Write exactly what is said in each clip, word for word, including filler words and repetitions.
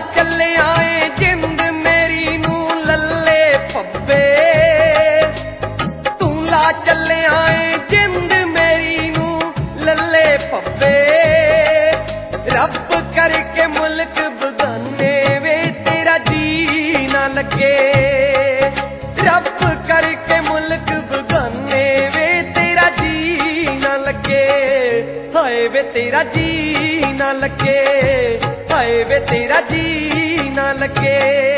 ਚੱਲਿਆ ਏ ਜਿੰਦ ਮੇਰੀ ਨੂੰ ਲੱਲੇ ਫੱਬੇ, ਤੂੰ ਲਾ ਚੱਲਿਆ ਏ ਜਿੰਦ ਮੇਰੀ ਨੂੰ ਲੱਲੇ ਫੱਬੇ। ਰੱਬ ਕਰਕੇ ਮੁਲਕ ਬਗਾਨੇ ਵੇ ਤੇਰਾ ਜੀ ਨਾ ਲੱਗੇ, ਰੱਬ ਕਰਕੇ ਮੁਲਕ ਬਗਾਨੇ ਵੇ ਤੇਰਾ ਜੀ ਨਾ ਲੱਗੇ। ਹਾਏ ਵੇ ਤੇਰਾ ਜੀ ਨਾ ਲੱਗੇ, ਹਾਏ ਵੇ ਤੇਰਾ ਜੀ ਨਾ ਲੱਗੇ।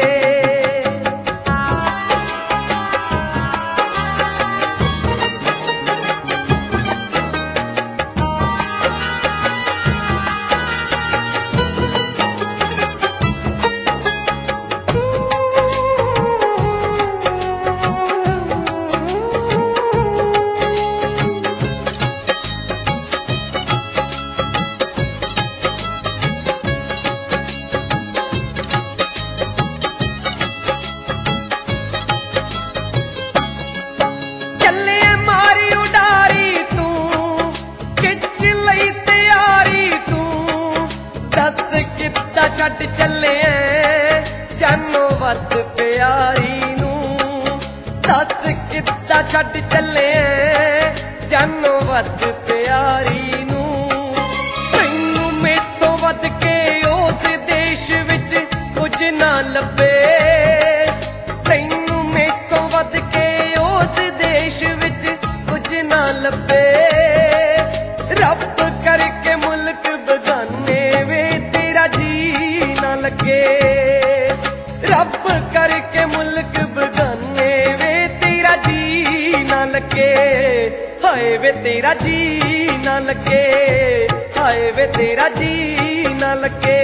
ਕਿੱਦਾਂ ਛੱਡ ਚੱਲੇ ਜਾਨੋਂ ਵੱਧ ਪਿਆਰੀ ਨੂੰ, ਦੱਸ ਕਿੱਦਾਂ ਛੱਡ ਚੱਲੇ ਜਾਨੋਂ ਵੱਧ ਪਿਆਰੀ ਨੂੰ। ਤੈਨੂੰ ਮੈਥੋਂ ਵੱਧ ਕੇ ਉਸ ਦੇਸ਼ ਵਿੱਚ ਕੁਝ ਨਾ ਲੱਭੇ, ਤੈਨੂੰ ਮੈਥੋਂ ਵੱਧ ਕੇ ਉਸ ਦੇਸ਼ ਵਿੱਚ ਕੁਝ ਨਾ ਲੱਭੇ। ਰੱਬ ਕਰਕੇ ਮੁਲਕ ਬਗਾਨੇ ਵੇ ਤੇਰਾ ਜੀ ਨਾ ਲੱਗੇ, ਰੱਬ ਕਰਕੇ ਮੁਲਕ ਬਗਾਨੇ ਵੇ ਤੇਰਾ ਜੀ ਨਾ ਲੱਗੇ। ਹਾਏ ਵੇ ਤੇਰਾ ਜੀ ਨਾ ਲੱਗੇ, ਹਾਏ ਵੇ ਤੇਰਾ ਜੀ ਨਾ ਲੱਗੇ।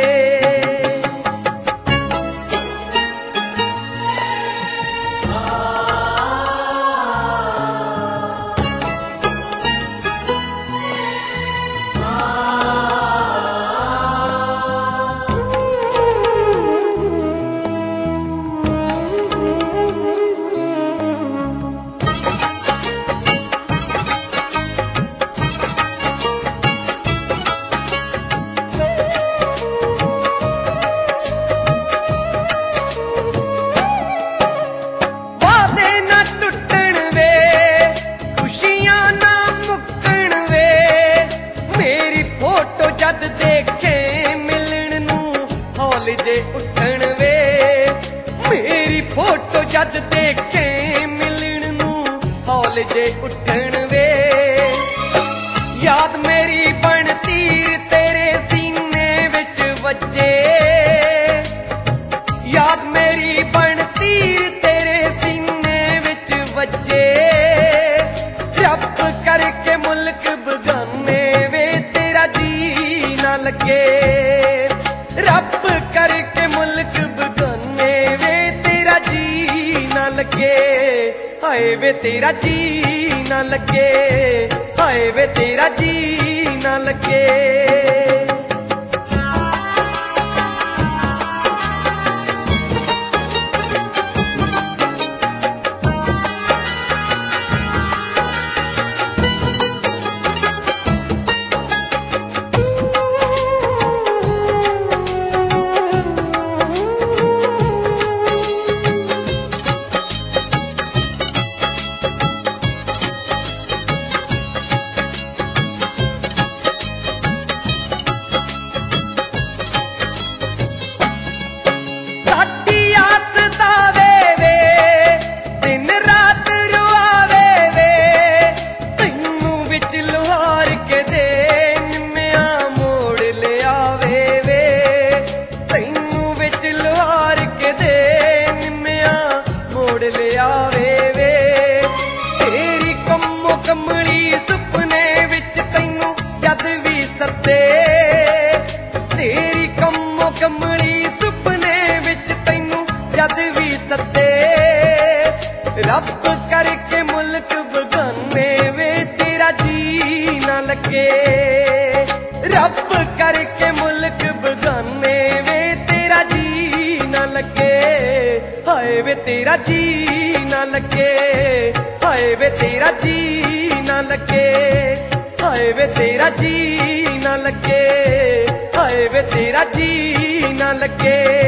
ਜਦ ਦੇਖੇ ਮਿਲਣ ਨੂੰ ਹੌਲ ਜੇ ਉੱਠਣ ਵੇ, ਮੇਰੀ ਫੋਟੋ ਜਦ ਦੇਖੇ ਮਿਲਣ ਨੂੰ ਹੌਲ ਜੇ ਉੱਠਣ ਵੇ। ਯਾਦ ਮੇਰੀ ਬਣ ਤੀਰ ਤੇਰੇ ਸੀਨੇ ਵਿੱਚ ਵੱਜੇ, ਯਾਦ ਮੇਰੀ ਬਣ ਤੀਰ ਤੇਰੇ ਸੀਨੇ ਵਿੱਚ ਵੱਜੇ। ਰੱਬ ਕਰਕੇ ਮੁਲਕ ਬਗਾਨੇ ਵੇ ਤੇਰਾ ਜੀ ਨਾ ਲੱਗੇ, ਰੱਬ ਕਰਕੇ ਮੁਲਕ ਬਗਾਨੇ ਵੇ ਤੇਰਾ ਜੀ ਨਾ ਲੱਗੇ। ਹਾਏ ਵੇ ਤੇਰਾ ਜੀ ਨਾ ਲੱਗੇ, ਹਾਏ ਵੇ ਤੇਰਾ ਜੀ ਨਾ ਲੱਗੇ। ਕਮਲੀ ਸੁਪਨੇ ਵਿੱਚ ਤੈਨੂੰ ਜਦ ਵੀ ਸੱਦੇ, ਤੇਰੀ ਕੰਮੋ ਕਮਲੀ ਸੁਪਨੇ ਵਿੱਚ ਤੈਨੂੰ ਜਦ ਵੀ ਸੱਦੇ। ਰੱਬ ਕਰਕੇ ਮੁਲਕ ਬਗਾਨੇ ਵੇ ਤੇਰਾ ਜੀ ਨਾ ਲੱਗੇ, ਰੱਬ ਕਰਕੇ ਮੁਲਕ ਬਗਾਨੇ ਵੇ ਤੇਰਾ ਜੀ ਨਾ ਲੱਗੇ। ਹਾਏ ਵੇ ਤੇਰਾ ਜੀ ਨਾ ਲੱਗੇ, ਹਾਏ ਵੇ ਤੇਰਾ ਜੀ ਨਾ ਲੱਗੇ, ਹਾਏ ਵੇ ਤੇਰਾ ਜੀ ਨਾ ਲੱਗੇ, ਹਾਏ ਵੇ ਤੇਰਾ ਜੀ ਨਾ ਲੱਗੇ।